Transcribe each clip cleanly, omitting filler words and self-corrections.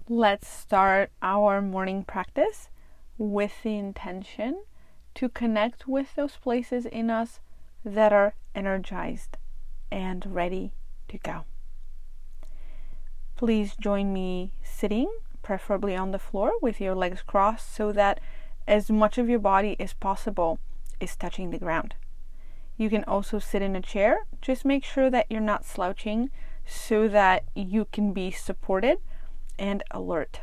Let's start our morning practice with the intention to connect with those places in us that are energized and ready to go. Please join me sitting, preferably on the floor with your legs crossed, so that as much of your body as possible is touching the ground. You can also sit in a chair. Just make sure that you're not slouching so that you can be supported and alert.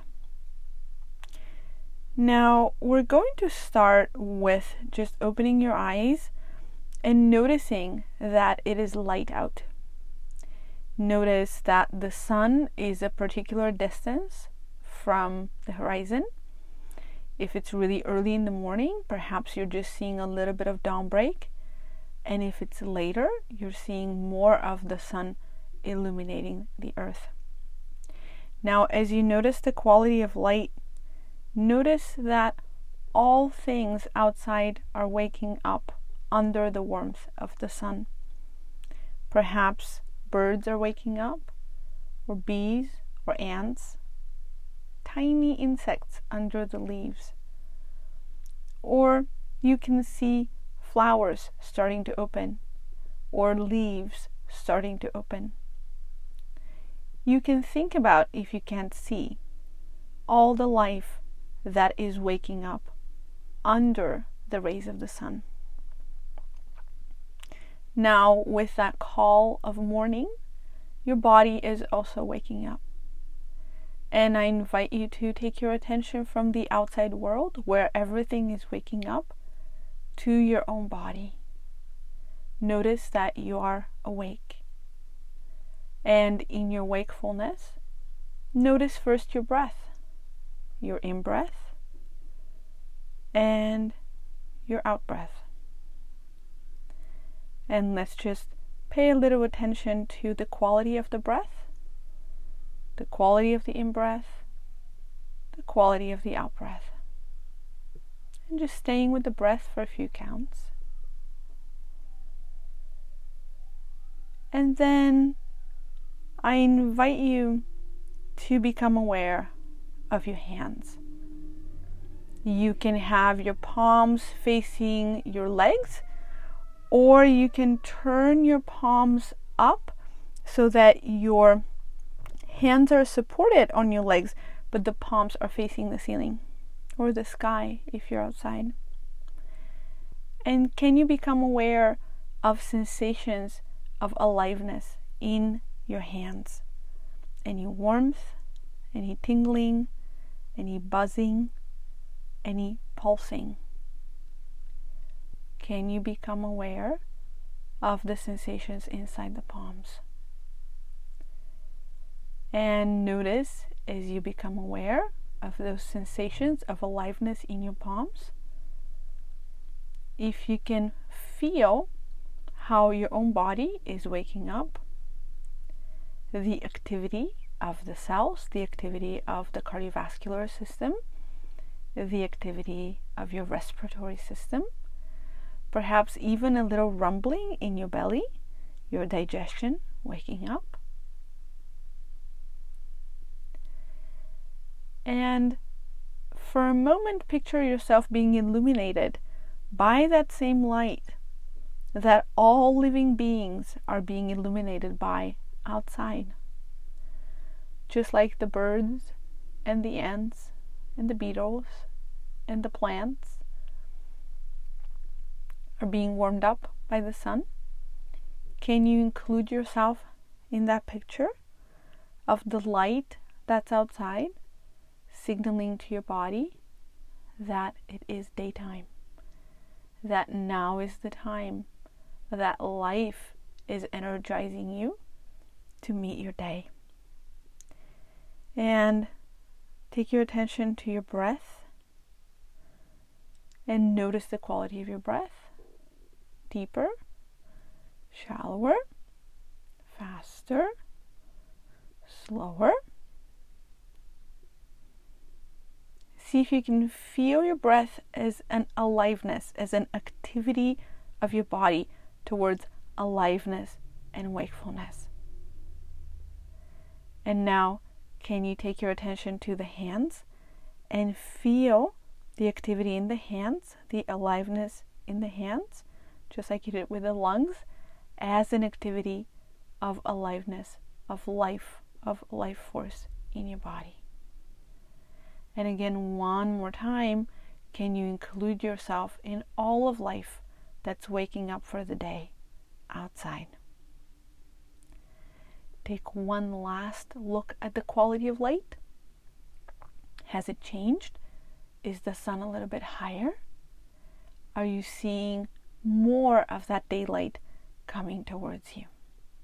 Now we're going to start with just opening your eyes and noticing that it is light out. Notice that the sun is a particular distance from the horizon. If it's really early in the morning, perhaps you're just seeing a little bit of dawn break. And if it's later, you're seeing more of the sun illuminating the earth. Now, as you notice the quality of light, notice that all things outside are waking up under the warmth of the sun. Perhaps birds are waking up, or bees, or ants, tiny insects under the leaves. Or you can see flowers starting to open, or leaves starting to open. You can think about, if you can't see, all the life that is waking up under the rays of the sun. Now, with that call of morning, your body is also waking up. And I invite you to take your attention from the outside world, where everything is waking up, to your own body. Notice that you are awake. And in your wakefulness, notice first your breath, your in-breath and your out-breath. And let's just pay a little attention to the quality of the breath, the quality of the in-breath, the quality of the out-breath. And just staying with the breath for a few counts. And then I invite you to become aware of your hands. You can have your palms facing your legs, or you can turn your palms up so that your hands are supported on your legs, but the palms are facing the ceiling or the sky if you're outside. And can you become aware of sensations of aliveness in your hands? Any warmth, any tingling, any buzzing, any pulsing? Can you become aware of the sensations inside the palms? And notice, as you become aware of those sensations of aliveness in your palms, if you can feel how your own body is waking up, the activity of the cells, the activity of the cardiovascular system, the activity of your respiratory system, perhaps even a little rumbling in your belly, your digestion waking up. And for a moment, picture yourself being illuminated by that same light that all living beings are being illuminated by outside. Just like the birds and the ants and the beetles and the plants are being warmed up by the sun. Can you include yourself in that picture of the light that's outside, signaling to your body that it is daytime, that now is the time, that life is energizing you to meet your day? And take your attention to your breath and notice the quality of your breath. Deeper, shallower, faster, slower. See if you can feel your breath as an aliveness, as an activity of your body towards aliveness and wakefulness. And now, can you take your attention to the hands and feel the activity in the hands, the aliveness in the hands, just like you did with the lungs, as an activity of aliveness, of life force in your body. And again, one more time, can you include yourself in all of life that's waking up for the day outside? Take one last look at the quality of light. Has it changed? Is the sun a little bit higher? Are you seeing more of that daylight coming towards you?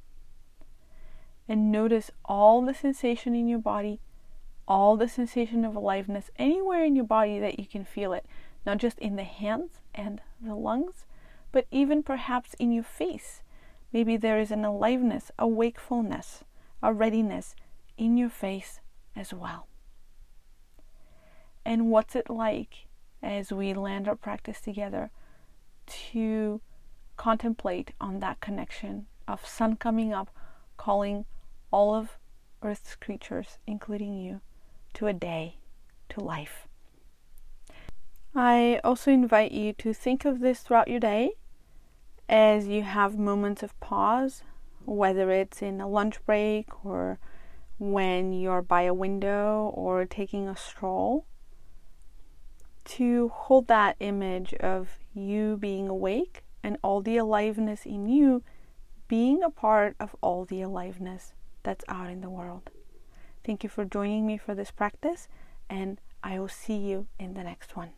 And notice all the sensation in your body, all the sensation of aliveness anywhere in your body that you can feel it, not just in the hands and the lungs, but even perhaps in your face. Maybe there is an aliveness, a wakefulness, a readiness in your face as well. And what's it like as we land our practice together to contemplate on that connection of sun coming up, calling all of Earth's creatures, including you, to a day, to life. I also invite you to think of this throughout your day as you have moments of pause, whether it's in a lunch break or when you're by a window or taking a stroll, to hold that image of you being awake and all the aliveness in you being a part of all the aliveness that's out in the world. Thank you for joining me for this practice, and I will see you in the next one.